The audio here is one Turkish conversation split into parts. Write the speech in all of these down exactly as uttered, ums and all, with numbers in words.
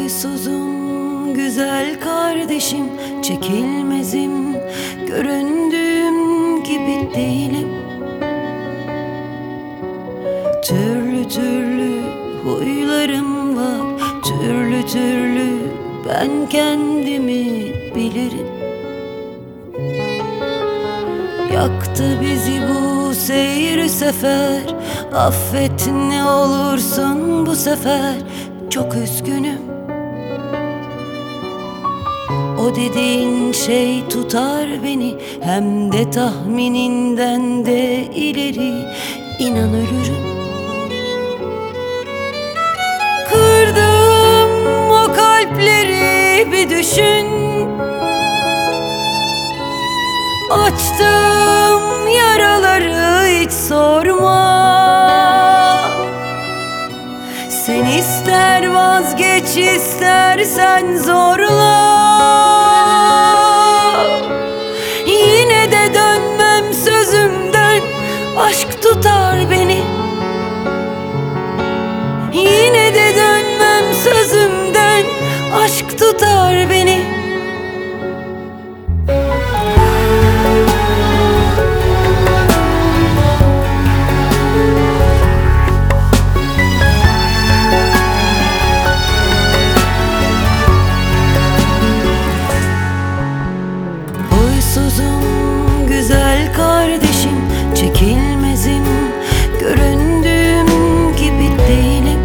Huysuzum güzel kardeşim, çekilmezim, göründüğüm gibi değilim. Türlü türlü huylarım var, türlü türlü ben kendimi bilirim. Yaktı bizi bu seyir sefer, affet ne olursun bu sefer, çok üzgünüm. O dediğin şey tutar beni, hem de tahmininden de ileri, inan ölürüm. Kırdım o kalpleri bir düşün, açtım yaraları hiç sorma. Sen ister vazgeç, istersen zorla, yine de dönmem sözümden, aşk tutar beni. Yine de dönmem sözümden, aşk tutar beni. Huysuzum güzel kardeşim, çekilmezim, göründüğüm gibi değilim.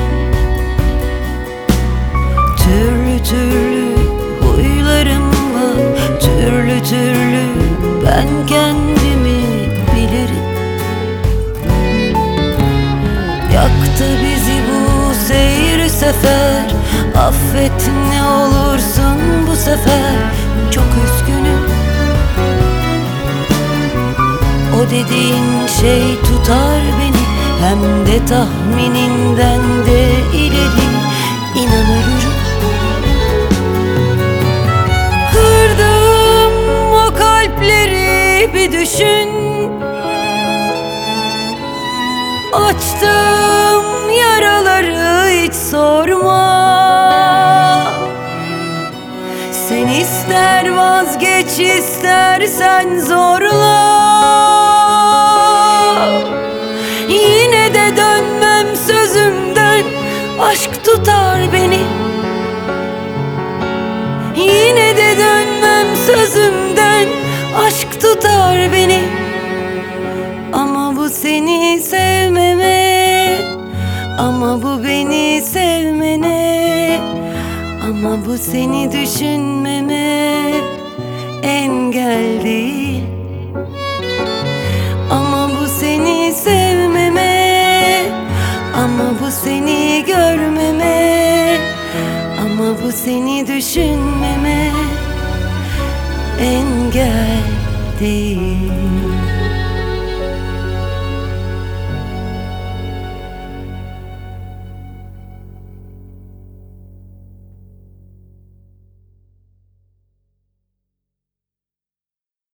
Türlü türlü huylarım var, türlü türlü ben kendimi bilirim. Yaktı bizi bu seyir sefer, affet ne olursun bu sefer, çok üzgünüm. O dediğin şey tutar beni, hem de tahmininden de ileri, inan ölürüm. Kırdım o kalpleri bir düşün, açtım yaraları hiç sorma. Sen ister vazgeç, istersen zorla, yine de dönmem sözümden, aşk tutar beni. Yine de dönmem sözümden, aşk tutar beni. Ama bu seni sevmeme, ama bu beni sevmene, ama bu seni düşünmeme engel değil. Ama bu seni sevmeme, ama bu seni görmeme, ama bu seni düşünmeme engel değil.